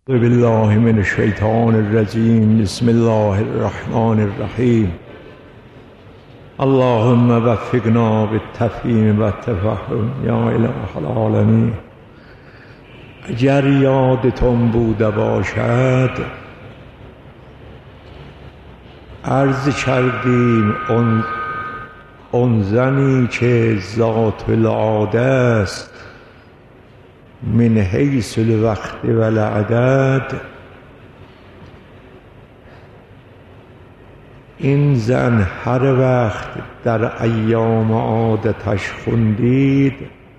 بالله من الشیطان الرجیم. بسم الله الرحمن الرحیم. اللهم وفقنا بالتفهیم و التفهم یا اله العالمین. اگر یادتون بوده باشد عرض کردیم اون زنی که ذات العاده است من حیث الوقت و العدد، این زن هر وقت در ایام عادتش خوندید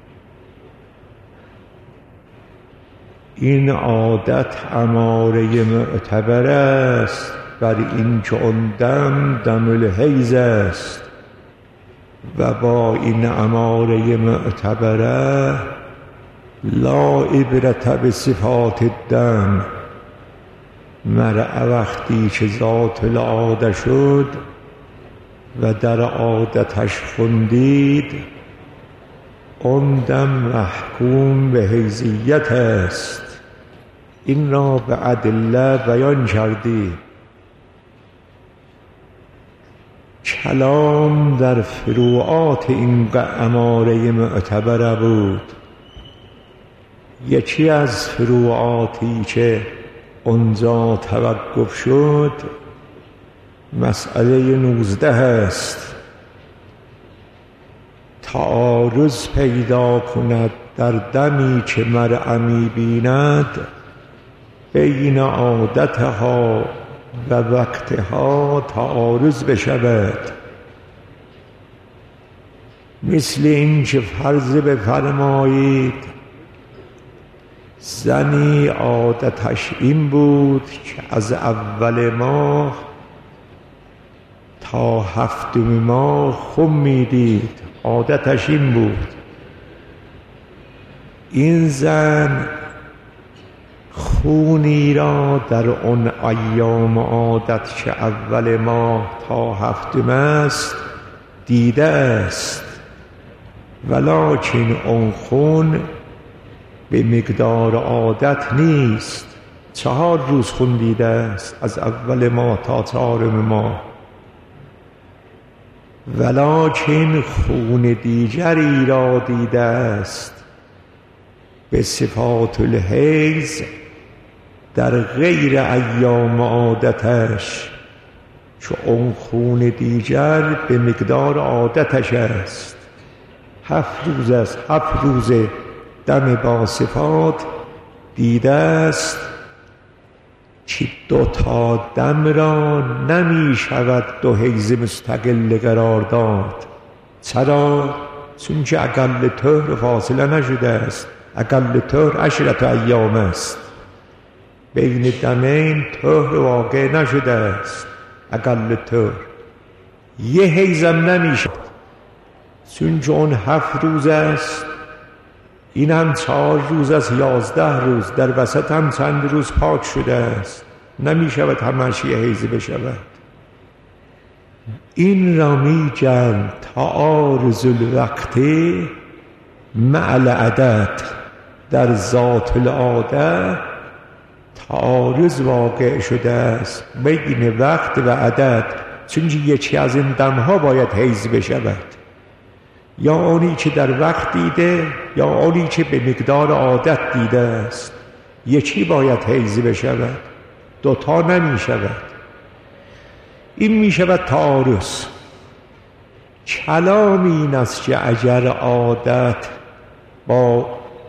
این عادت اماره معتبر است بر این که اون دم الحیض است و با این اماره معتبره لا عبرت بصفات الدم. مرء وقتی که ذات العاده شد و در عادتش خوندید اون دم محکوم به حیضیت است. این را به ادله بیان کردیم. کلام در فروعات این اماره معتبره بود. یکی از فروعاتی که اونجا توقف شد مسئله 19 است. تعارض پیدا کند در دمی که مرء می بیند بین عادتها و وقتها تعارض بشود. مثل این که فرض بفرمایید زنی عادتش این بود که از اول ماه تا هفتم ماه خون میدید. عادتش این بود. این زن خونی را در اون ایام عادت که اول ماه تا هفتم است دیده است، ولکن اون خون به مقدار عادت نیست. 4 روز خون دیده است از اول ماه تا 4 ماه، ولکن خون دیگری را دیده است به صفات الحیض در غیر ایام عادتش، چون اون خون دیگر به مقدار عادتش است. 7 روز است، 7 روز دم با صفات دیده است که 2 تا دم را نمی شود 2 حیض مستقل قرار داد. چرا؟ چون که اقل طهر فاصله نشده است. اقل طهر 10 ایام است. بین دمین طهر واقع نشده است. اقل طهر 1 حیضم نمی شود، چون که اون 7 روز است. این هم 4 روز است، 11 روز. در وسط هم چند روز پاک شده است. نمی شود همش 1 حیض بشود. این را می گن تعارض الوقت مع العدد. در ذات العاده تعارض واقع شده است بین وقت و عدد، چون یکی از این دمها باید حیض بشود، یا آنی که در وقت دیده یا آنی که به مقدار عادت دیده است. یکی باید حیض بشود، 2 تا نمی شود. این می شود تعارض. کلام این است که اگر عادت با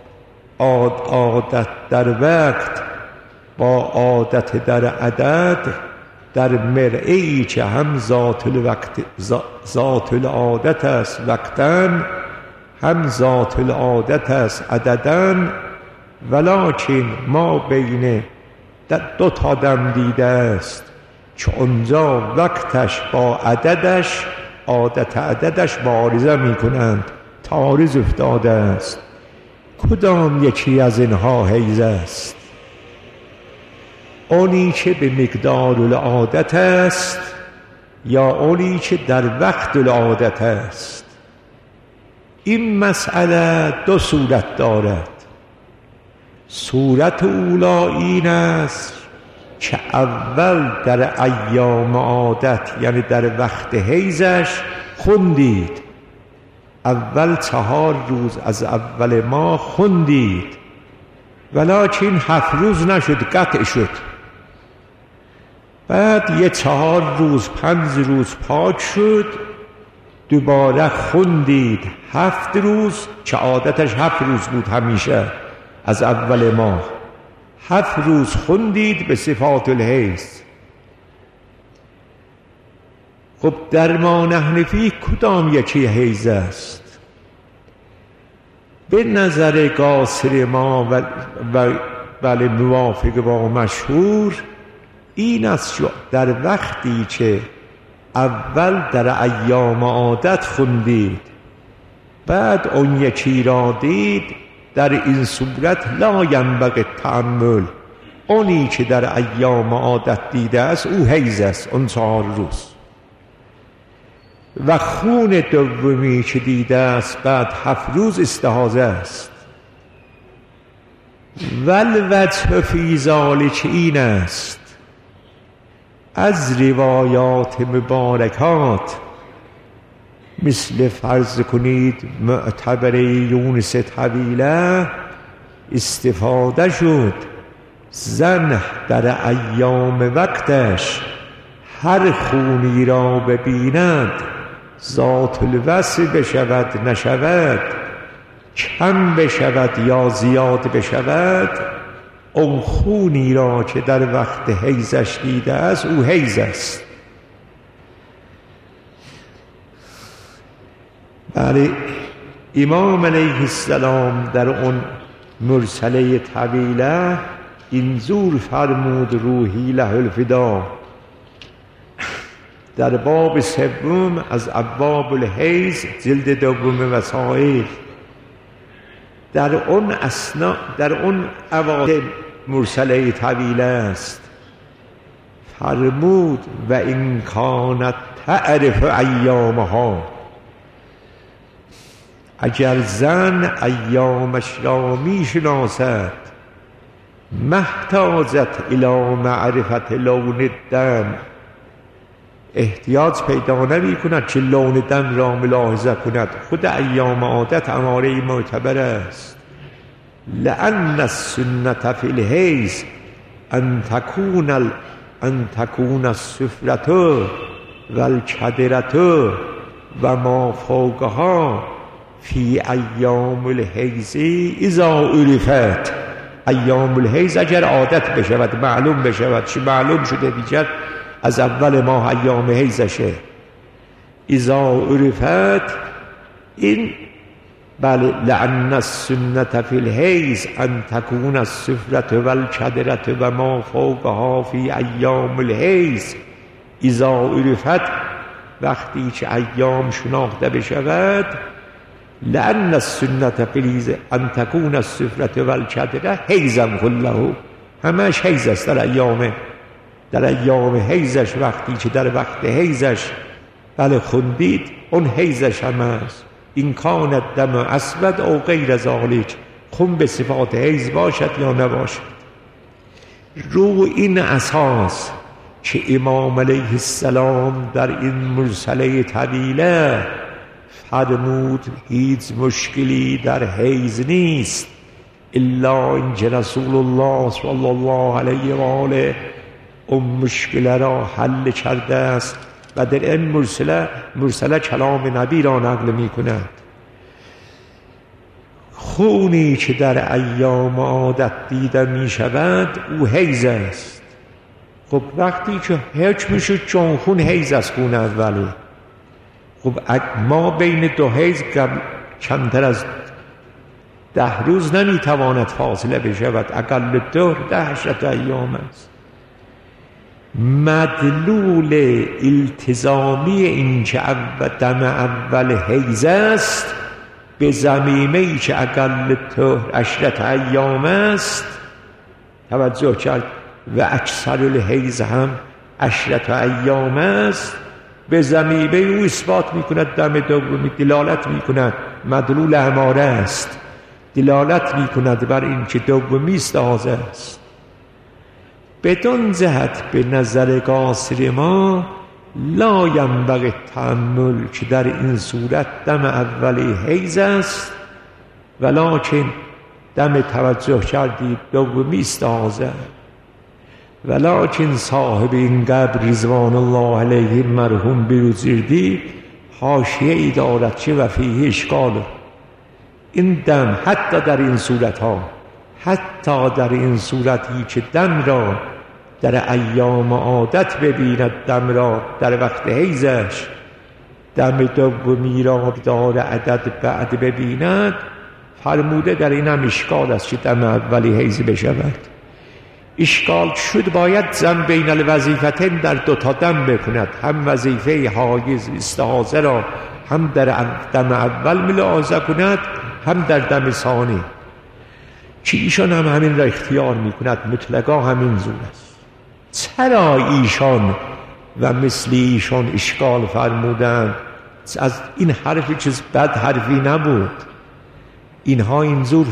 عادت در وقت با عادت در عدد در مرئی که هم ذات العادت است وقتاً، هم ذات العادت است عدداً، ولکن ما بین 2 تا دم دیده است که اونجا وقتش با عددش عادت عددش معارضه می کنند. تعارض افتاده است. کدام یکی از اینها حیض است؟ اونی که به مقدار العادت است یا اونی که در وقت العادت است؟ این مسئله 2 صورت دارد. صورت اولا این است که اول در ایام عادت یعنی در وقت حیضش خوندید، اول 4 روز از اول ماه خوندید، ولکن 7 روز نشد، قطع شد. بعد یه 4 روز 5 روز پاک شد، دوباره خوندید 7 روز که عادتش 7 روز بود همیشه از اول ماه، 7 روز خوندید به صفات الحیض. خب در ما نحن فیه کدام یکی حیض است؟ به نظر قاصر ما و موافق با مشهور این است در وقتی که اول در ایام عادت خوندید بعد اون یکی را دید، در این صورت لا ینبغی تأمل، اونی که در ایام عادت دیده است او حیض است، اون 4 روز. و خون دومی که دیده است بعد 7 روز استحاضه است. والوجه فی ذلک این است از روایات مبارکات مثل فرض کنید معتبر یونس طویله استفاده شد زن در ایام وقتش هر خونی را ببیند ذات الوصف بشود نشود، کم بشود یا زیاد بشود، اون خونی را که در وقت حیضش دیده است او حیض است. بله، امام علیه السلام در اون مرسله طویله اینجور فرمود روحی له الفدا در باب 3 از ابواب الحیض جلد 2 وسائل، در اون اوایل مرسله طویله است فرمود و این کانت تعرف ایامها، اگر زن ایامش را می شناسد محتاجت الی معرفت لون الدم، احتیاج پیدا نمی کند که لون دم را ملاحظه کند، خود ایام عادت اماره معتبر است. لأن السنة فی الحیض ان تکون السفرة و الکدرة و ما فوقها فی ایام الحیض اذا عرفت، ایام الحیض اگر عادت بشود معلوم بشود چه معلوم شده دیگر از اول ماه ایام حیضشه، اذا عرفت این بله لأن السنة فی الحیض ان تکون السفرة و الکدرة و ما فوقها فی ایام الحیض اذا عرفت، وقتی که ایام شناخته بشود، لأن السنة فی الحیض ان تکون السفرة و الکدرة حیضا كله، همش حیض است در ایام حیضش، وقتی که در وقت حیضش بله خوندید اون حیضش هم است. این کان الدم اسود او غیر ذلک، خون به صفات حیض باشد یا نباشد. رو این اساس که امام علیه السلام در این مرسله طویله فرمود هیچ مشکلی در حیض نیست الا اینکه رسول الله صلی الله علیه و آله اون مشکل را حل کرده است و در این مرسله کلام نبی را نقل می کند. خونی که در ایام عادت دیده می شود او حیض است. خب وقتی که حکم شد چون خون حیض است، خون اوله، خب ما بین 2 حیض کمتر از 10 روز نمی تواند فاصله بشود، اقل 10 ایام است. مدلول التزامی این که دم اول حیض است به ضمیمه‌ای که اقل 10 ایام است توجه کرد و اکثر الحیض هم 10 ایام است، به ضمیمه او اثبات می کند دم دومی دلالت می کند، مدلول اماره است دلالت می کند بر این که دومی استعاذه است. بدون جهت به نظر قاصر ما لا ینبغی التأمل که در این صورت دم اولی حیض است، ولکن دم توجه کردید دومی استعاذه. ولکن صاحب این قبر رضوان الله علیه مرحوم بروجردی حاشیه ای دارد که و فیه اشکال. این دم حتی در این صورت ها، حتی در این صورتی که دم را در ایام عادت ببیند، دم را در وقت حیضش، دم دومی را دار عدد بعد ببیند، فرموده در این هم اشکال است که دم اولی حیض بشود. اشکال شد باید زن بین الوظیفتین در دوتا دم بکند، هم وظیفه حایض استعاذه را هم در دم اول ملاحظه کند هم در دم ثانی، که ایشان هم همین را اختیار می کند، مطلقا همین زور است. چرا ایشان و مثل ایشان اشکال فرمودند؟ از این حرفی چیز بد حرفی نبود، اینها اینجور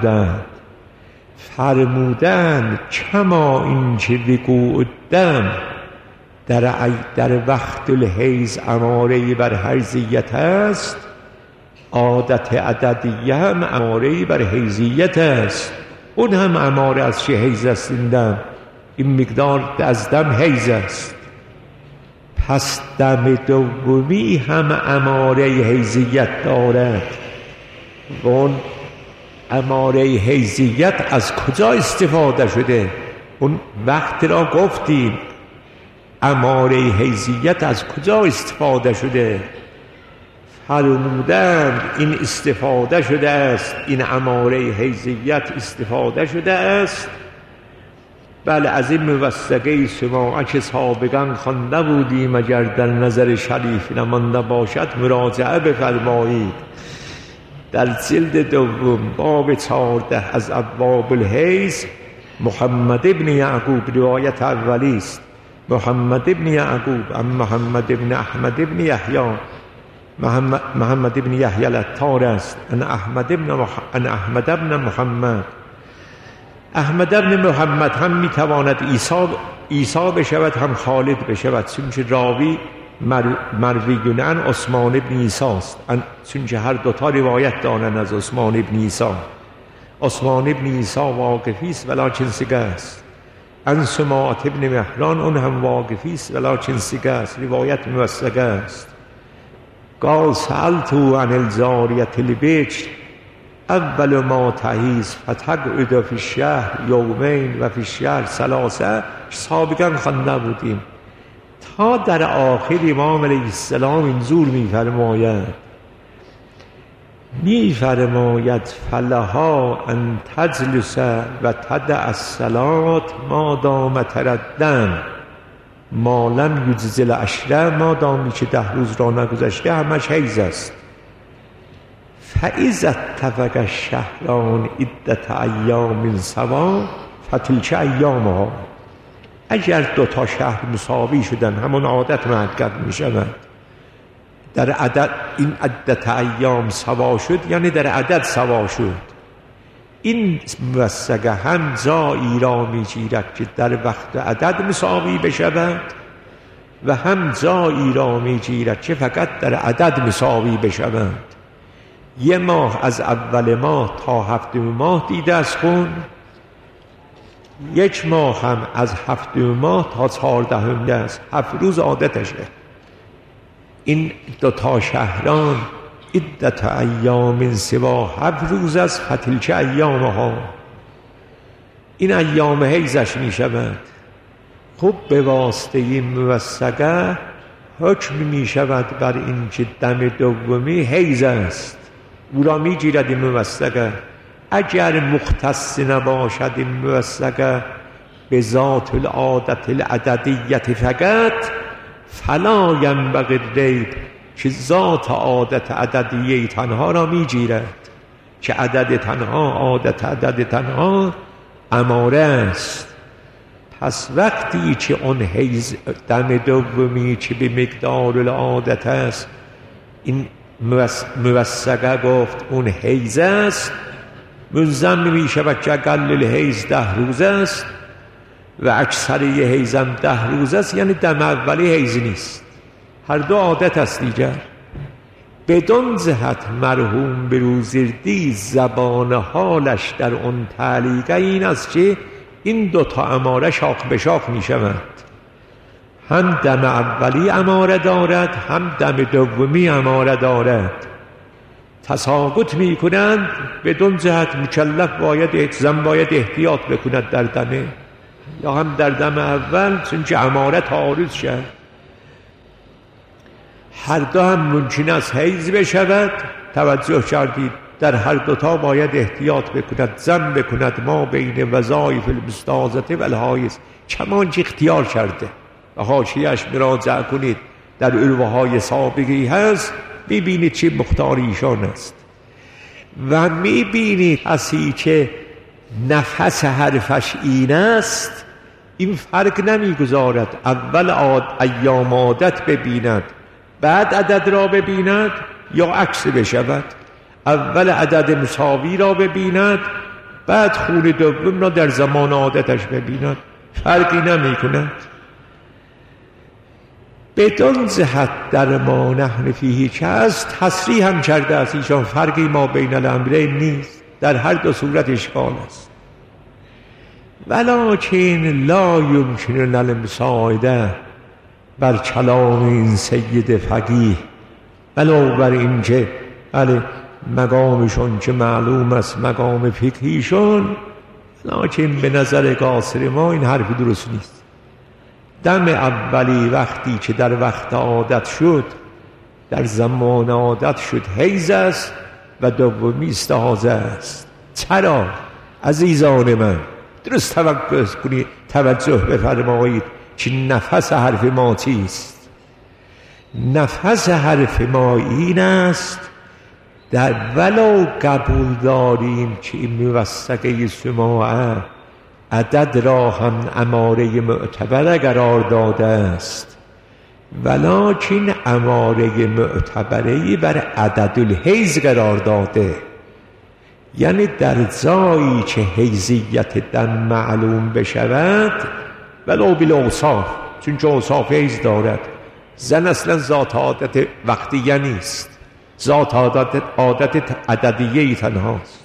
فرمودند کما این که وقوع الدم در وقت الحیض اماره بر حیضیت است، عادت عددیه هم اماره بر حیضیت است. اون هم اماره از چه حیض است؟ این دم، این مقدار از دم حیض است. پس دم دومی هم اماره حیضیت دارد. اون اماره حیضیت از کجا استفاده شده؟ اون وقت را گفتیم اماره حیضیت از کجا استفاده شده؟ فرمودند این استفاده شده است، این اماره حیضیت استفاده شده است. بله، از این موثقه سماعه که سابقا خوانده بودیم، اگر در نظر شریف نمانده باشد مراجعه بفرمایید. در جلد دوم باب 14 از ابواب الحیض، محمد ابن یعقوب روایت اولی است. محمد ابن یعقوب ام محمد ابن احمد ابن یحیی، محمد ابن یحیی العطار است، ان احمد ابن محمد. احمد ابن محمد هم میتواند عیسی بشود هم خالد بشود، چون راوی مرویون عن عثمان ابن عیسی است، چون هر دوتا روایت دارند از عثمان ابن عیسی. عثمان ابن عیسی واقفی است ولکن ثقه است. عن سماعة ابن مهران، اون هم واقفی است ولکن ثقه است، روایت موثقه است. قال سألتو عن الجاریة البکر اول ما تحیض فتقعد فی الشهر یومین و فی الشهر ثلاثه، سابقا خوانده بودیم. تا در آخر امام علیه السلام اینجور میفرماید فلها ان تجلس و تدع الصلاة ما دام تردم ما لم یجزل عشره، ما دامی که 10 روز را نگذشته همش حیض است. فاذا اتفق الشهران عدة ایام سوا فتلک ایامها، اگر 2 شهر مساوی شدن همون عادت محقق می شود. در عدد این عدت ایام سوا شد یعنی در عدد سوا شد. این موثقه هم جایی را می گیرد که در وقت عدد مساوی بشود و هم جایی را می گیرد که فقط در عدد مساوی بشود. 1 ماه از اول ماه تا 7 ماه دیده از خون، 1 ماه هم از 7 ماه تا 14 است، 7 روز عادتشه. این 2 شهران عدت ایام سوا 7 روز از فتلک ایامها، این ایام حیضش می شود. خب به واسطه این موثقه حکم می شود بر این که دم دومی حیض است، او را می گیرد این موثقه. اگر مختص نباشد این موثقه به ذات العادت العددیت فقط، فلا ینبغی الریب، که ذات عادت عددیه تنها را می گیرد، که عدد تنها، عادت عدد تنها اماره است. پس وقتی که اون حیض دم دومی که به مقدار العادت است، این موثقه گفت اون حیض است، منضم می شود که اقل الحیض 10 روز است و اکثر حیضم 10 روز است، یعنی دم اولی حیض نیست، هر دو عادت است دیگر. بدون جهت مرحوم بروزردی زبان حالش در اون تعلیقه این است که این دوتا اماره شاخ به شاخ می شود، هم دم اولی اماره دارد هم دم دومی اماره دارد، تساقط می کنند. بدون جهت مکلف زن باید احتیاط بکند در دمه، یا هم در دم اول چون که اماره تعارض شد. هر دو هم ممکن است حیض بشود. توجه کردید در هر دوتا باید احتیاط بکند، زن بکند ما بین وظایف المستاذة و الحایض، کمان که اختیار کرده. و حاشیه‌اش مراجعه کنید، در الواهای سابقی هست، میبینید چه مختار ایشان است. و میبینید کسی که نفس حرفش این است این فرق نمیگذارد اول ایام عادت ببیند بعد عدد را ببیند یا عکس بشود، اول عدد مساوی را ببیند بعد خون دوم را در زمان عادتش ببیند، فرقی نمی کند. بدون جهت در ما نحن فیه که است تصریح هم کرده است ایشان فرقی ما بین الامرین نیست، در هر دو صورت اشکال است. ولکن لا یمکن المساعده بر کلام این سید فقیه، ولو بر این که مقامشون که معلوم است مقام فقهیشون، لکن به نظر قاصر ما این حرف درست نیست. دم اولی وقتی که در وقت عادت شد، در زمان عادت شد حیض است و دومی استحاضه است. چرا عزیزان من درست توجه بفرمایید که نفس حرف ما چیست؟ نفس حرف ما این است در ولو قبول داریم که این موثقه سماعه عدد را هم اماره معتبره قرار داده است، ولکن اماره معتبره بر عدد الحیض قرار داده، یعنی در جایی که حیضیت دم معلوم بشود ولو بالاوصاف، چون که اوصاف حیض دارد. زن اصلا ذات عادت وقتیه نیست، ذات عادت عددیه تنهاست.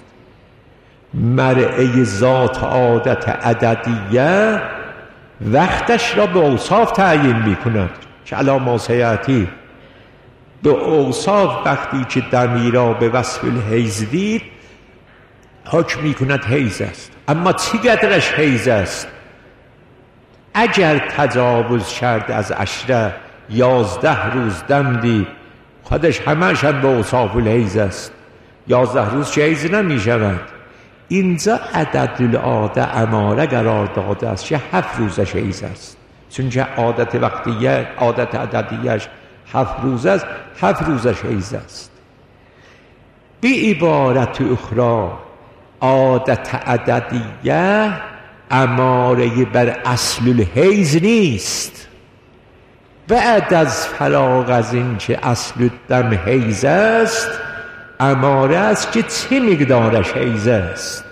مرعه ذات عادت عددیه وقتش را به اوصاف تعیین می کند که علی ما سیأتی. به اوصاف وقتی که دمی را به وصف الحیض دید حکم می کند حیض است. اما چی قدرش حیض است؟ اگر تجاوز کرد از 11 روز دم دید، خودش همش هم به اوصاف الحیض است. 11 روز چه حیض نمی شود. اینجا عدد العاده اماره قرار داده است که 7 روزش حیض است، چون که عادت وقتیه عادت عددیش 7 روز است، 7 روزش حیض است. بی عبارت اخرى عادت عددیه اماره بر اصل الحیض نیست. بعد از فراغ از این که اصل دم حیض است اماره است که چه مقدارش حیض است.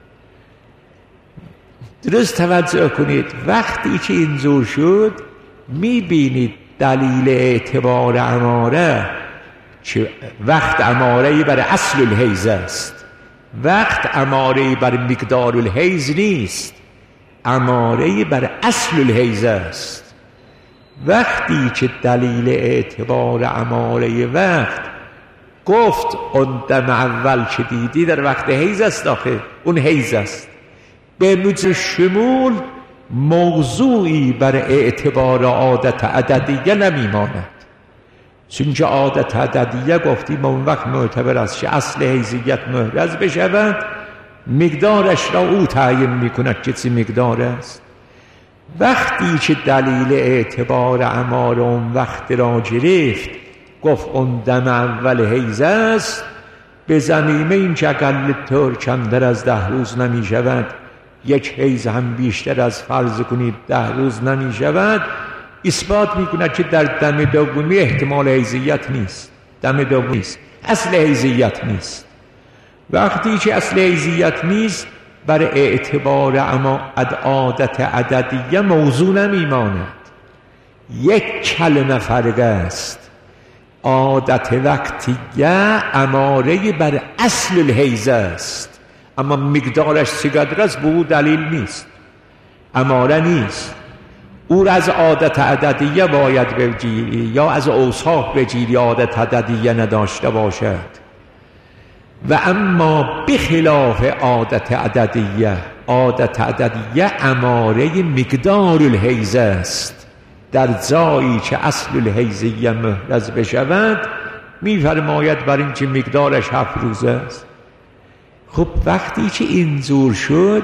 درست توجه کنید، وقتی که اینجور شد میبینید دلیل اعتبار اماره که وقت اماره بر اصل الحیض است، وقت اماره بر مقدار الحیض نیست، اماره بر اصل الحیض است. وقتی که دلیل اعتبار اماره وقت گفت اون دم اول که دیدی در وقت حیض است، آخه اون حیض است، به موجب شمول موضوعی بر اعتبار عادت عددیه نمیماند، چون که عادت عددیه گفتیم اون وقت معتبر است که اصل حیضیت محرز بشود، مقدارش را او تعیین میکند که چه مقدار است. وقتی که دلیل اعتبار اماره اون وقت را گرفت گفت اون دم اول حیض است، به ضمیمه این که اقل طور کمتر از 10 روز نمی شود، یک حیض هم بیشتر از فرض کنید 10 روز نمی شود، اثبات می کند که در دم دومی احتمال حیضیت نیست، دم دومی نیست، اصل حیضیت نیست. وقتی که اصل حیزیت نیست بر اعتبار عادت عددیه موضوع نمیماند. یک کلمه فرق است. عادت وقتیه اماره بر اصل الحیز است، اما مقدارش چقدر است به او دلیل نیست، اماره نیست. او از عادت عددیه باید بگیری یا از اوصاف بگیری عادت عددیه نداشته باشد. و اما بخلاف عادت عددیه، عادت عددیه اماره مقدار الحیز است. در جایی که اصل الحیزیه محرز بشود میفرماید بر این که مقدارش 7 روزه است. خب وقتی که اینجور شد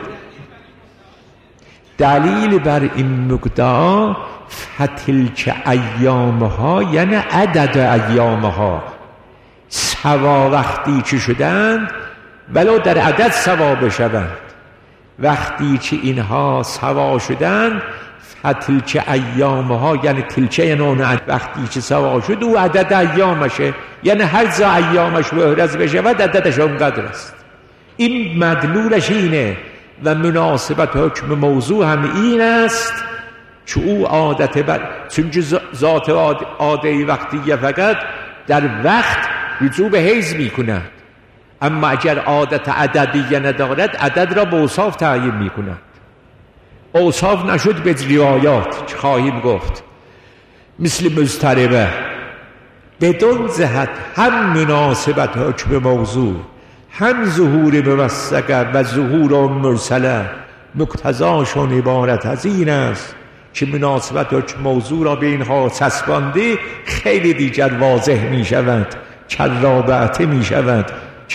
دلیل بر این مقدار فتلک ایامها یعنی عدد ایامها سوا وقتی که شدند ولو در عدد سوا بشوند. وقتی که اینها سوا شدند فتلک ایامها یعنی تلکه نون وقتی که سوا شد او عدد ایامشه، یعنی هر جا ایامش محرز بشود عددش اونقدر است. این مدلولش اینه و مناسبت حکم موضوع هم این است که او عادت چون ذات عاده وقتیه فقط در وقت رجوع به حیز می کند، اما اگر عادت عددیه ندارد عدد را به اوصاف تعیین می کند. اوصاف نشد به روایات که خواهیم گفت مثل مضطربه بدون جهت هم مناسبت حکم موضوع هم ظهور موثقه و ظهور مرسله مقتضاشون عبارت از این است که مناسبت حکم موضوع را به اینها چسبانده خیلی دیگر واضح می شود، کرابعته می شود،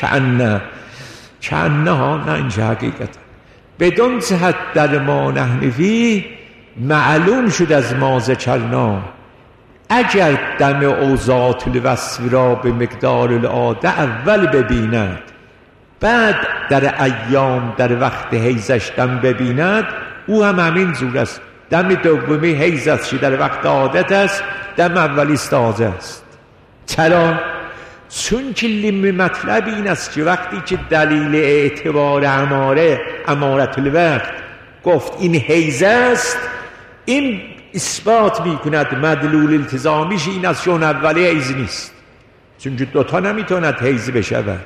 کانه ها نه اینجا حقیقت بدون جهت در ما نحنفی معلوم شد از ما ذکرنا اگر دم اوضاعات الوصف را به مقدار العاده اول ببیند بعد در ایام در وقت حیزش دم ببیند او هم همین جور است. دم دومی حیز است که در وقت عادت است، دم اولی استاذه است. چرا؟ چون که مطلب این است که وقتی که دلیل اعتبار امارت الوقت گفت این حیز است، این اثبات می کند مدلول التزامیش این است که اون اولی حیز نیست، چون که دوتا نمیتوند حیز بشود.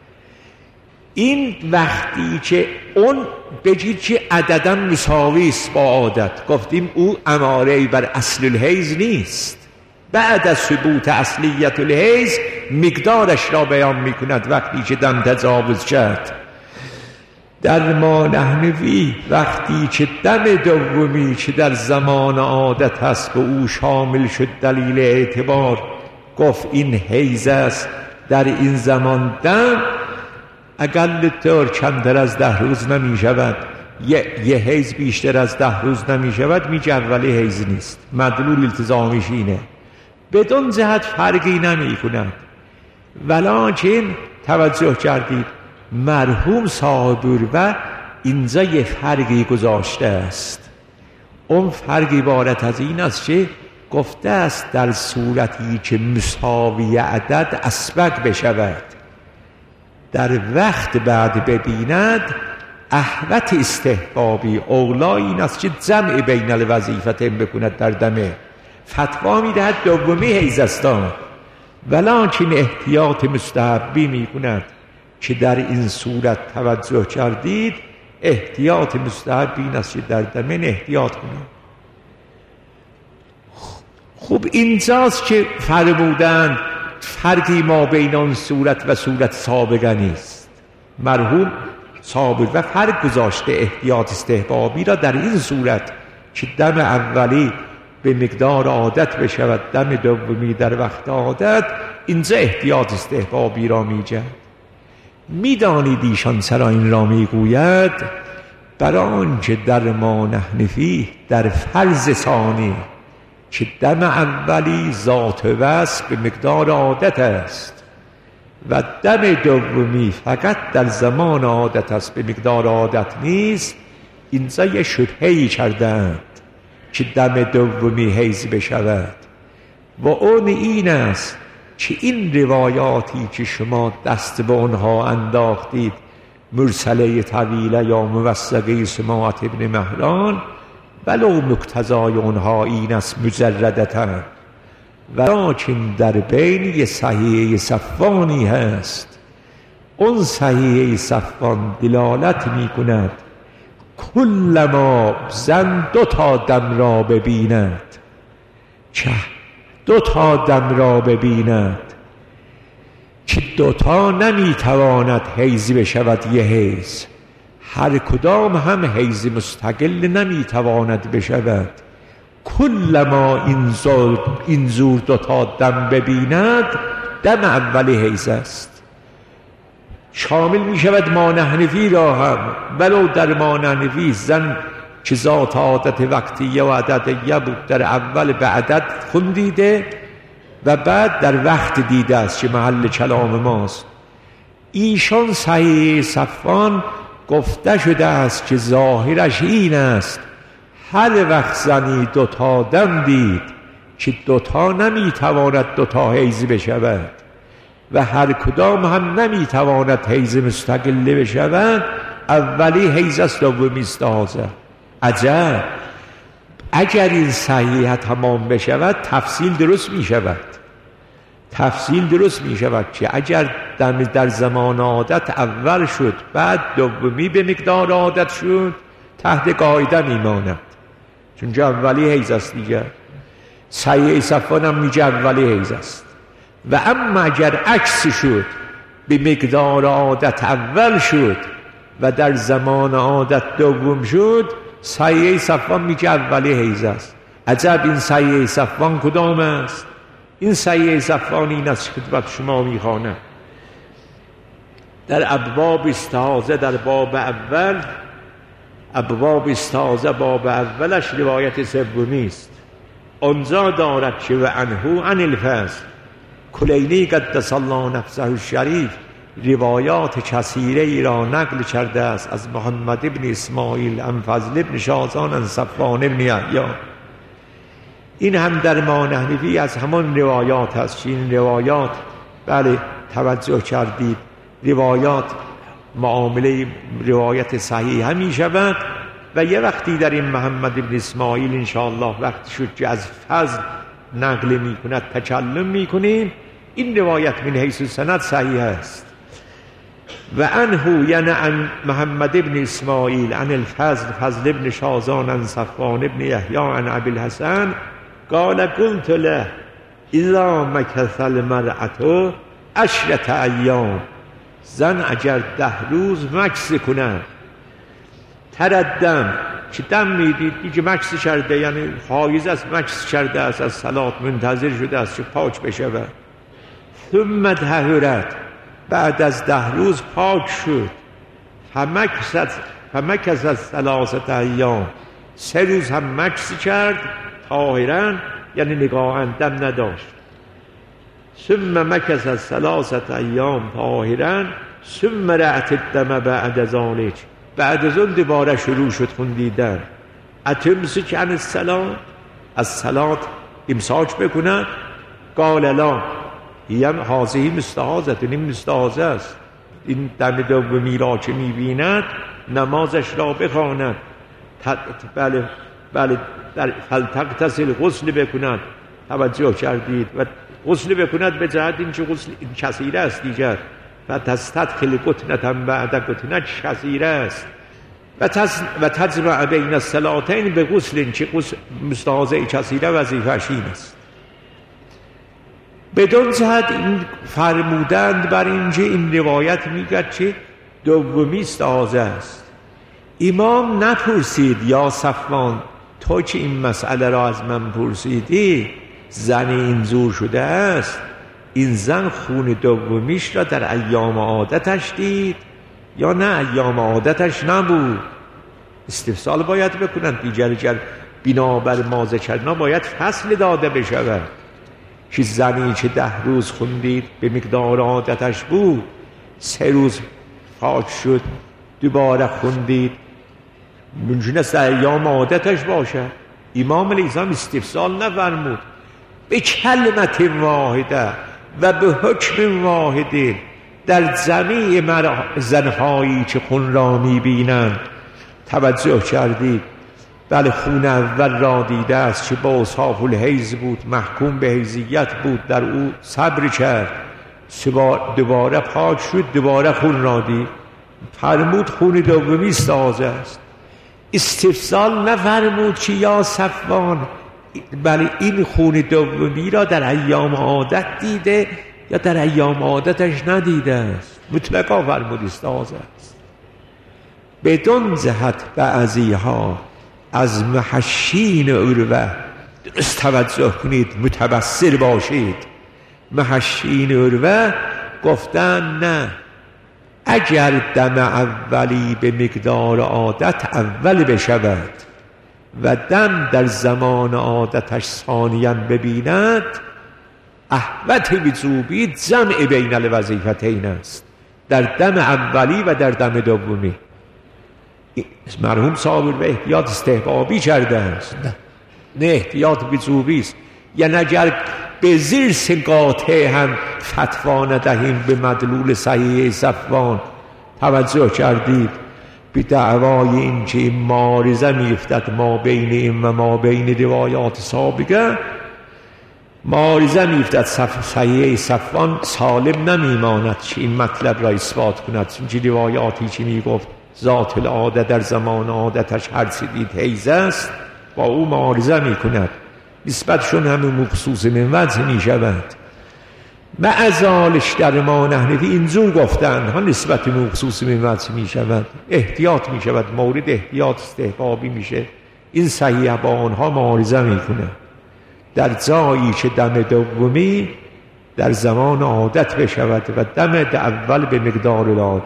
این وقتی که اون بگید که عددم مساوی است با عادت، گفتیم او اماره بر اصل الحیز نیست. بعد از ثبوت اصلیت الحیز مقدارش را بیان می کند وقتی که دم تجاوز کرد. در ما نحنفی وقتی که دم دومی که در زمان عادت هست به او شامل شد دلیل اعتبار گفت این حیز است، در این زمان دم اقل طور کمتر از 10 روز نمی شود، یه حیز بیشتر از 10 روز نمی شود، میگه اولی حیز نیست. مدلول التزامیش اینه، بدون جهت فرقی نمی کند. ولکن توجه کردید مرحوم صاحب و اینجا یه فرقی گذاشته است. اون فرقی عبارت از این است که گفته است در صورتی که مساوی عدد اسبق بشود در وقت بعد ببیند احوت استحبابی اولا این است که جمع بین الوظیفتین بکند در دمه. فتوا میدهد دومی حیز است، ولکن احتیاط مستحبی میکند که در این صورت توجه کردید احتیاط مستحبی این است که در دمه احتیاط کنید. خب اینجاست که فرمودند فرقی ما بین آن صورت و صورت سابقه نیست. مرحوم سابق و فرق گذاشته احتیاط استحبابی را در این صورت که دم اولی به مقدار عادت بشود، دم دومی در وقت عادت، اینجا احتیاط استحبابی را میگه. میدانید ایشان چرا این را میگوید؟ برای آنکه در ما نحنفی در فرض ثانی که دم اولی ذات وصف به مقدار عادت است و دم دومی فقط در زمان عادت است به مقدار عادت نیست، اینجا یه شبهه‌ای کردند که دم دومی حیز بشود و اون این است که این روایاتی که شما دست به اونها انداختید مرسله طویله یا موثقه سماعت ابن مهران، ولو مقتضای اونها این است مجردتن، ولیکن در بین یه صحیحه صفوانی هست. اون صحیحه صفوان دلالت می کند کل ما زن 2 تا دم را ببیند، چه 2 تا دم را ببیند که 2 تا نمی تواند حیز بشود یه حیز، هر کدام هم حیز مستقل نمی تواند بشود. کل ما این زور 2 تا دم ببیند دم اول حیز است. شامل می شود مانع حنفی را هم، ولو در مانع حنفی زن که ذات عادت وقتیه و عددیه بود در اول به عدد خوندیده و بعد در وقت دیده است که محل کلام ماست. ایشان صحیح صفوان گفته شده است که ظاهرش این است هر وقت زنی 2 تا دم دید که 2 تا نمیتواند 2 تا حیز بشود و هر کدام هم نمیتواند حیز مستقله بشود، اولی حیز است دومی استحاضه. عجب، اگر این صحیح تمام بشود تفصیل درست می شود. تفصیل درست می شود که اگر در زمان عادت اول شد بعد دومی به مقدار عادت شد تحت قاعده می ماند، چون اولی حیز است دیگر. صحیح صفوان هم میگه اولی حیز است. و اما اگر عکس شد به مقدار عادت اول شد و در زمان عادت دوم شد، صحیح صفوان میگه اولی حیز است. عجب، این صحیح صفوان کدام است؟ این صحیح صفوان این است خدمت شما میخوانم در ابواب استحاضه، در باب اول، ابواب استحاضه باب اولش روایت سومی است. آنجا دارد که و عنه عن الفضل کلینی قدس الله نفسه الشریف روایات کثیره ای را نقل کرده است از محمد ابن اسماعیل عن فضل ابن شازان عن صفوان ابن یحیی. این هم در مانع حنفی از همان روایات است. این روایات بله توجه کردید روایات معامله روایت صحیح هم می شود و یه وقتی در این محمد ابن اسماعیل انشاءالله وقتی شد که از فضل نقل می کند تکلم می کنیم، این روایت من حیث سند صحیح است. و عنه یعنی عن محمد ابن اسماعیل عن الفضل فضل ابن شازان عن صفوان ابن یحیی عن ابی الحسن قال قلت له اذا مکث المرأة 10 ایام، زن اگر 10 روز مکث کند، تردم که دم میدید دیگه مکث کرده، یعنی حایز است مکث کرده است، از صلات منتظر شده است که پاک بشود. ثم طهرت، بعد از 10 روز پاک شد، فمکث 3 ایام، 3 روز هم مکث کرد طاهرا، یعنی نگاهن دم نداشت. ثم مکث 3 ایام طاهرا ثم رأت الدم بعد ذلك، بعد از اون دوباره شروع شد خوندیدن. اتمسک عن الصلاة، از صلات امساک بکند. قال لا هی هذه مستحاضة، این مستحاضه است، این دم دومی را که میبیند نمازش را بخواند. بله در فلتغتسل، غسل بکند. توجه کردید؟ و غسل بکند به جهت این که غسل این کثیره است دیگر، و تستدخل قطنة بعد قطنة کثیره است. و تجمع بین الصلاتین به غسل، که مستحاضه کثیره وظیفه‌اش این است. بدون جهت این فرمودند بر اینجا این روایت میگه که دومی استحاضه است. امام نپرسید یا صفوان تو که این مسئله را از من پرسیدی، زن این زور شده است، این زن خون دومیش را در ایام عادتش دید یا نه ایام عادتش نبود؟ استفسال باید بکنند دیگر بنابر ما ذکرنا باید فصل داده بشود که زنی که 10 روز خوندید به مقدار عادتش بود، 3 روز پاک شد دوباره خوندید، ممکن است ایام عادتش باشد. امام علیه السلام استفسال نفرمود، به کلمت واحده و به حکم واحده در جمیع زنهایی که خون را میبینند. توجه کردید؟ بله، خون اول را دیده است که با اصحاف الحیض بود، محکوم به حیضیت بود، در او صبر کرد، دوباره پاک شد، دوباره خون را دید، فرمود خون دومی تازه است. استفسال نفرمود که یا صفوان، بله این خون دومی را در ایام عادت دیده یا در ایام عادتش ندیده است؟ مطلقا فرمود تازه است. بدون جهت بعضیها از محشین عروه، درست توجه کنید، متبصر باشید، محشین عروه گفتن نه، اگر دم اولی به مقدار عادت اول بشود و دم در زمان عادتش ثانیاً ببیند، احوط وجوبی جمع بین الوظیفتین است، در دم اولی و در دم دومی. مرحوم صابر به احتیاط استحبابی کرده است، نه احتیاط وجوبی است. یعنی اگر به زیر سقاطه هم فتوا ندهیم به مدلول صحیح صفوان، توجه کردید؟ به دعوای این که این معارضه میفتد ما بین این و ما بین روایات سابقه، معارضه میفتد، صحیح صفوان سالم نمیماند که این مطلب را اثبات کند، چون روایاتی که میگفت ذات العاده در زمان عادتش هر چه دید حیض است، با او معارضه میکند، نسبتشون همون مخصوص من وجه میشود. معزالش در ما نحنفی اینجور گفتن ها نسبت مخصوص من وجه میشود، احتیاط میشود، مورد احتیاط استحبابی میشه، این صحیح با آنها معارضه میکنه. در جایی که دم دومی در زمان عادت بشود و دم اول به مقدار العاده،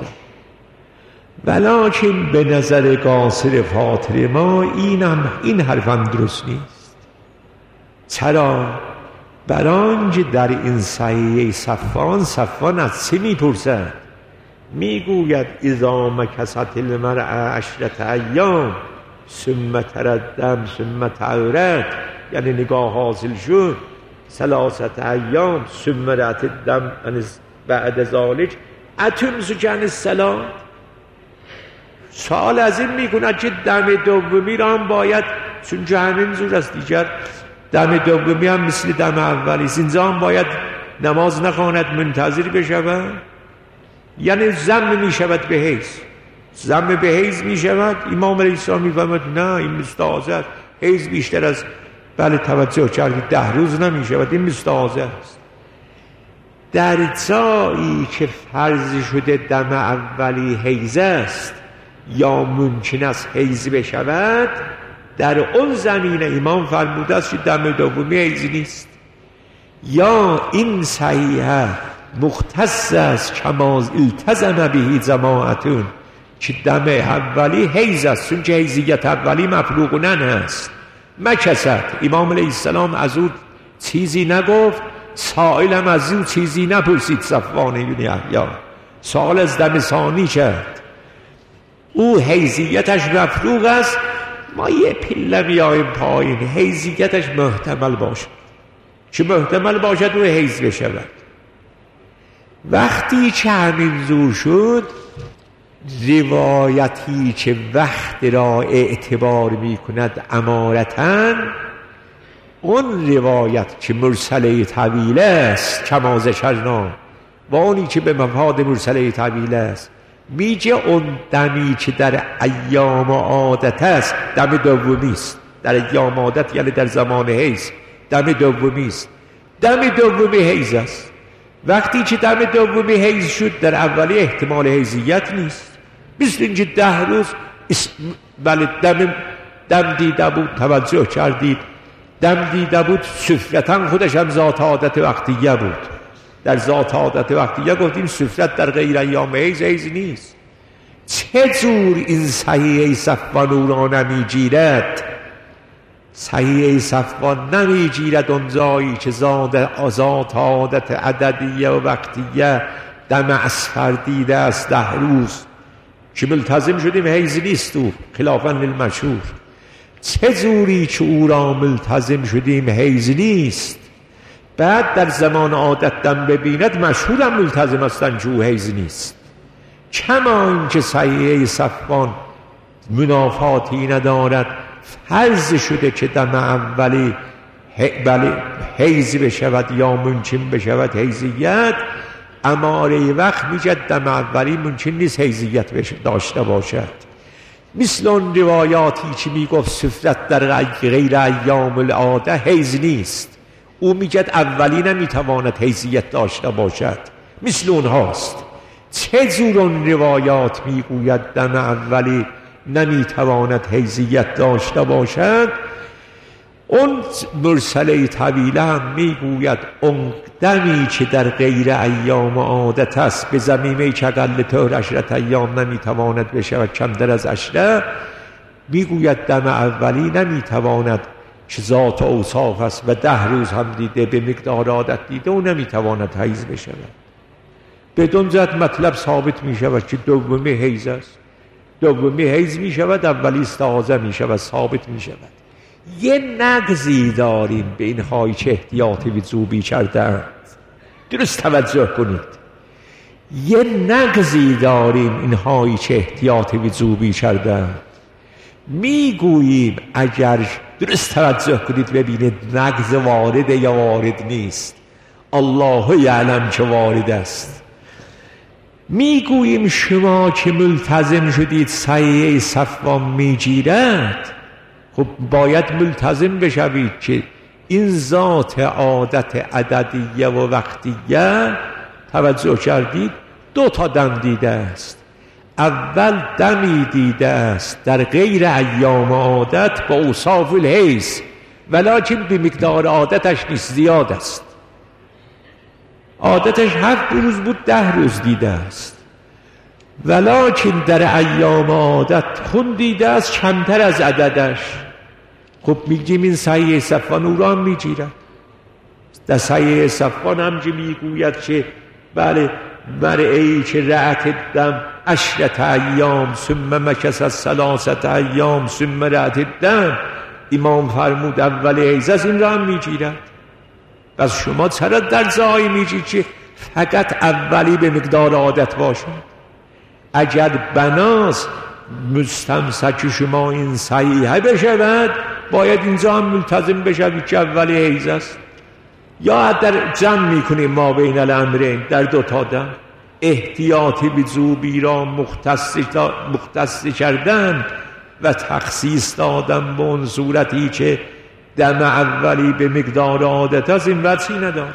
ولکن به نظر قاصر فاطر ما این حرفم درست نیست. چرا؟ برانج در این صحیح صفوان از چه میپرسد؟ میگوید اذا مکثت المرء 10 ایام ثم تردم ثم تعرت، یعنی نگاه حاصل شد 3 ایام ثم رأت الدم بعد ذلك اتمسک عن الصلاة. سوال از این میکند که دم دومی را هم باید، چون همین زور است دیگر، دم دومی هم مثل دم اولی است، اینجا هم باید نماز نخواند منتظر بشود؟ یعنی ضم میشود به حیض، ضم به حیض میشود. امام علیه السلام میفهمد نه این مستعاضه است، حیض بیشتر از بله توجه کردید 10 روز نمیشود، این مستعاضه است. در جایی که فرض شده دم اولی حیض است یا ممکن است حیض بشود، در اون زمینه امام فرموده است که دم دومی حیض نیست، یا این صحیحه مختص است کما التزم به جماعتون که دم اولی حیض است، چون که حیضیت اولی مفروغنن است. مکثت، امام علیه السلام از او چیزی نگفت، سائلم از او چیزی نپرسید. صفوان بن یحیی سوال از دم ثانی کرد، او حیضیتش مفروغ است، ما یه پله بیاییم پایین، حیضیتش محتمل باشد، چه محتمل باشد او حیض بشود. وقتی که همین زور شد، روایتی که وقت را اعتبار می کند امارتاً، اون روایت که مرسله طویل است کما ذکرنا و اونی که به مفاد مرسله طویل است، میگه اون دمی که در ایام عادت است دم دومی است، در ایام عادت یعنی در زمان حیض دم دومی است، دم دومی حیض است. وقتی که دم دومی حیض شد، در اولی احتمال حیضیت نیست، مثل اینکه 10 روز بله دم دیده بود، توجه کردید؟ دم دیده بود، سفرتن خودش هم ذات عادت وقتیه بود، در ذات عادت وقتیه گفتیم سفرت در غیر ایام حیض نیست. چه جور این صحیح صفوان او را نمیگیرد؟ صحیح صفوان نمیگیرد اون جایی که ذات عادت عددیه و وقتیه دم اصفر دیده است 10 روز که ملتزم شدیم حیض نیست او، خلافاً للمشهور. چه جوری که او را ملتزم شدیم حیض نیست، بعد در زمان عادت دم ببیند مشهورم ملتزم هستن که او حیض نیست. کما اینکه صحیحه صفوان منافاتی ندارد، فرض شده که دم اولی حیض بشود یا ممکن بشود حیضیت، اماره وقت میگه دم اولی ممکن نیست حیضیت داشته باشد. مثل اون روایاتی که میگفت سفرت در غیر ایام العاده حیض نیست، او میگه اولی نمیتواند حیضیت داشته باشد، مثل اونهاست. چه جور اون روایات میگوید دم اولی نمیتواند حیضیت داشته باشد؟ اون مرسله طویله هم میگوید اون دمی که در غیر ایام عادت است، به زمینه که اقل طهر عشرت ایام نمیتواند بشود کمتر از عشره، میگوید دم اولی نمیتواند که ذات اوصاف است و 10 روز هم دیده به مقدار عادت دیده و نمیتواند حیض بشود. بدون ذات مطلب ثابت میشود که دومی حیض است، دومی حیض میشود، اولی استعاضه میشود، ثابت میشود. یه نقضی داریم به اینهایی که احتیاط وضوئی کردند، درست توجه کنید. یه نقضی داریم اینهایی که احتیاط وضوئی کردند. میگوییم اگر درست توجه کنید ببینید نقض وارد یا وارد نیست، الله یعلم که وارد است. میگوییم شما که ملتزم شدید صحیحه صفوان میگیرد، خب باید ملتزم بشوید که این ذات عادت عددیه و وقتیه، توجه کردید 2 دم دیده است. اول دمی دیده است در غیر ایام عادت با اوصاف الحیض، ولکن به مقدار عادتش نیست، زیاد است. عادتش 7 روز بود، 10 روز دیده است، ولکن در ایام عادت خون دیده است کمتر از عددش. خب میگیم این صحیحه صفوان او را هم میگیرد. در صحیحه صفوان هم که میگوید که بله مرئی که رأت الدم 10 ایام ثم مکث 3 ایام ثم رأت الدم، امام فرمود اول حیض است، این را هم میگیرد. پس شما چرا در جایی میگید که فقط اولی به مقدار عادت باشد؟ اگر بناس مستمسک شما این صحیحه بشود، باید اینجا هم ملتزم بشوید که اولی حیض است. یا در جمع میکنیم ما بین الامرین، در 2 دم احتیاط وضوئی را مختص کردن و تخصیص دادن به اون صورتی که دم اولی به مقدار عادت است، این وجهی نداره.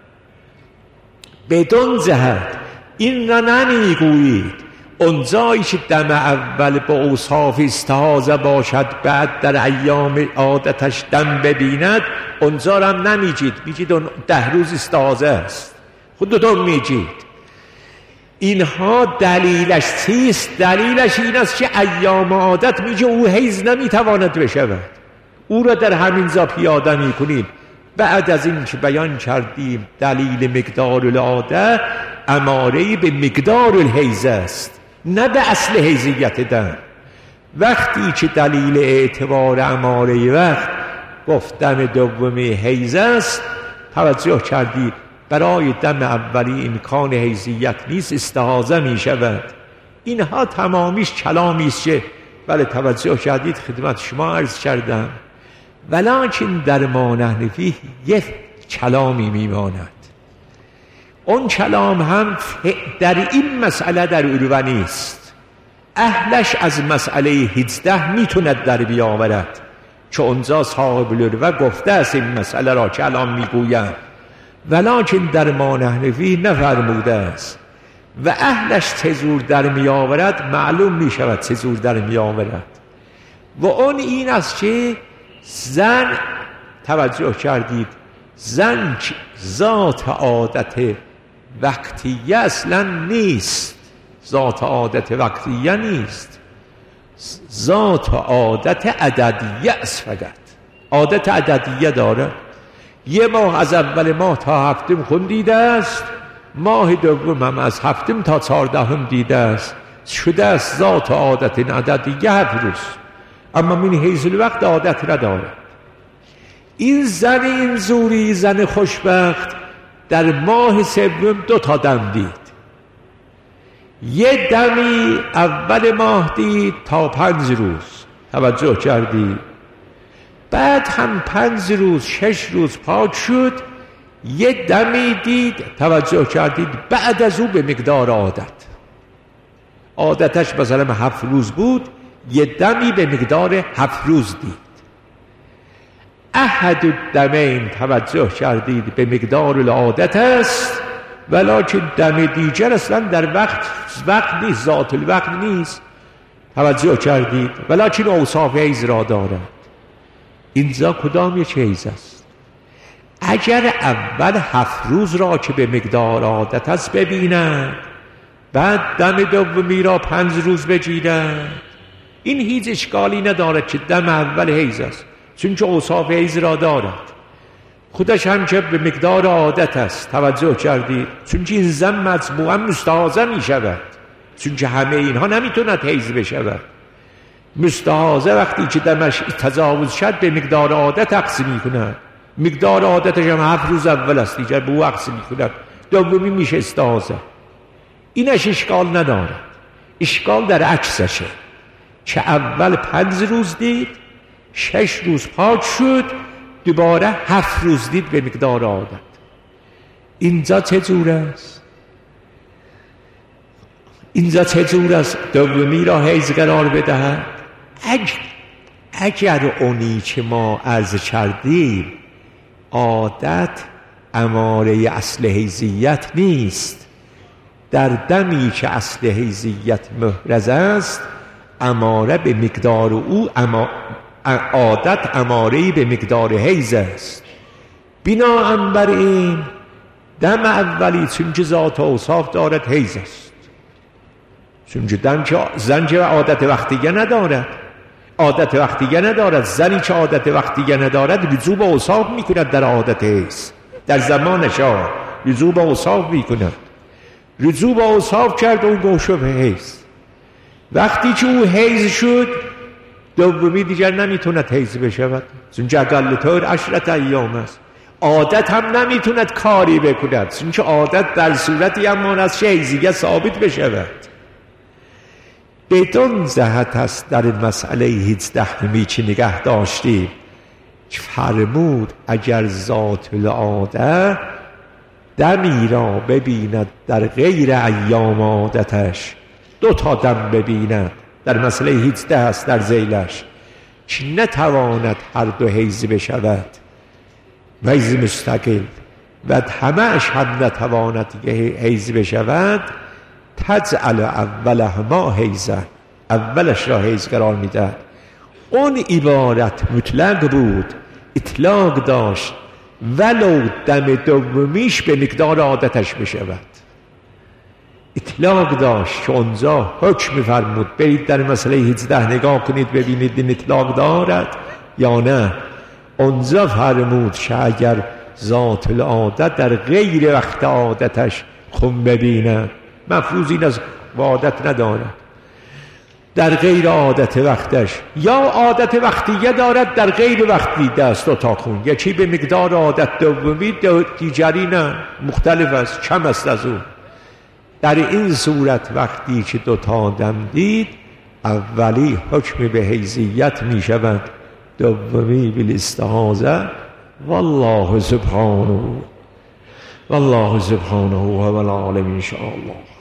بدون جهت این را نمیگویید اونجایی که دم اول با اوصاف استعاضه باشد بعد در ایام عادتش دم ببیند، اونجا را هم نمیگید، میگید 10 روز استعاضه است، خودتون میگید. اینها دلیلش چیست؟ دلیلش این است که ایام عادت میگه او حیض نمیتواند بشود، او را در همین جا پیاده میکنیم. بعد از این که بیان کردیم دلیل مقدار العاده اماره به مقدار الحیض است، نه به اصل حیضیت دم. وقتی که دلیل اعتبار اماره وقت گفتم دومی حیض است، توجه کردید برای دم اولی امکان حیضیت نیست، استعاضه می شود. اینها تمامیش کلامی است که بله توجه کردید خدمت شما عرض کردم، ولکن در ما نحن فیه یک کلامی میماند. اون کلام هم در این مسئله در عروه نیست، اهلش از مسئله 18 میتوند در بیاورد، که اونجا صاحب العروه گفته است این مسئله را که الان میگویم، ولکن در ما نحن فیه نفرموده است. و اهلش چجور در میآورد معلوم میشود چجور در میآورد، و اون این است که زن، توجه کردید، زن ذات عادت وقتیه اصلا نیست، ذات عادت وقتیه نیست، ذات عادت عددیه است. فقط عادت عددیه داره. 1 ماه از اول ماه تا 7 خون دیده است، ماه دوم هم از 7 تا 14 دیده است، شده است ذات عادت عددیه 7 روز، اما من حیث الوقت عادت نداره. این زن این زوری، زن خوشبخت، در ماه سوم 2 تا دم دید. یه دمی اول ماه دید تا 5 روز، توجه کردی؟ بعد هم 5 روز 6 روز پاک شد، یه دمی دید، توجه کردید؟ بعد از او به مقدار عادتش مثلا 7 روز بود، یه دمی به مقدار 7 روز دید. احد الدمین، توجه کردید؟ به مقدار العادت است، ولکن دم دیگر اصلا در وقت نیست، ذات الوقت نیست، توجه کردید؟ ولکن اوصاف حیض را دارد. اینجا کدام یک حیض است؟ اگر اول 7 روز را که به مقدار عادت است ببیند، بعد دم دومی را 5 روز بگیرد، این هیچ اشکالی ندارد که دم اول حیض است، چون که اوصاف حیض را دارد. خودش هم که به مقدار عادت است، توجه کردید؟ چون که این زن مجموعا مستحاضه می شود، چون که همه اینها نمیتوند حیض بشود. مستحاضه وقتی که دمش تجاوز شد به مقدار عادت عکس می کند، مقدار عادتش هم 7 روز اول است، دیگر به او عکس می کند، دومی میشه استحاضه. اینش اشکال ندارد. اشکال در عکسشه که اول 5 روز دید، 6 روز پاک شد، دوباره 7 روز دید به مقدار عادت. اینجا چه جور است؟ اینجا چه جور است دومی را حیض قرار بدهد؟ اگر اونی که ما عرض کردیم عادت اماره اصل حیضیت نیست، در دمی که اصل حیضیت محرز است، اماره به مقدار او، عادت اماره‌ای به مقدار حیض است. بنابراین بر این دم اولی چون که ذات اوصاف دارد حیض است، چون که زن که عادت وقتیه ندارد، عادت وقتیه ندارد. زنی که عادت وقتیه ندارد رجوع به اوصاف میکند در عادت حیض، در زمانش رجوع به اوصاف میکند. رجوع به اوصاف کرد و گوشه به حیض. وقتی که او حیض شد، دومی دیگر نمیتوند حیض بشود، چون که اقل‌الطهر 10 ایام است. عادت هم نمیتوند کاری بکند، چون که عادت در صورتی امان از حیضیه ثابت بشود. بدون جهت است در مسئله 18 که نگه داشتیم که فرمود اگر ذات العاده دمی را ببیند در غیر ایام عادتش، 2 تا دم ببیند، در مسئله 18 است در ذیلش، که نتواند هر 2 حیض بشود، حیض مستقل، و همه‌اش هم نتواند حیض بشود، تجعل اولهما حیضا، اولش را حیض قرار میدهد. اون عبارت مطلق بود، اطلاق داشت، ولو دم دومیش به مقدار عادتش بشود. اطلاق داشت که اونجا حکم فرمود. برید در مسئله 18 نگاه کنید ببینید این اطلاق دارد یا نه. اونجا فرمود که اگر ذات العادت در غیر وقت عادتش خون ببیند، مفروض این از عادت ندارد، در غیر عادت وقتش، یا عادت وقتیه دارد در غیر وقتی دست 2 تا خون، یکی به مقدار عادت دومی، دیگری نه، مختلف است، کم است از اون. در این صورت وقتی که 2 تا دم دید، اولی حکم به حیضیت می شود، دومی بالاستحاضه. والله سبحانه و العالم ان شاء الله.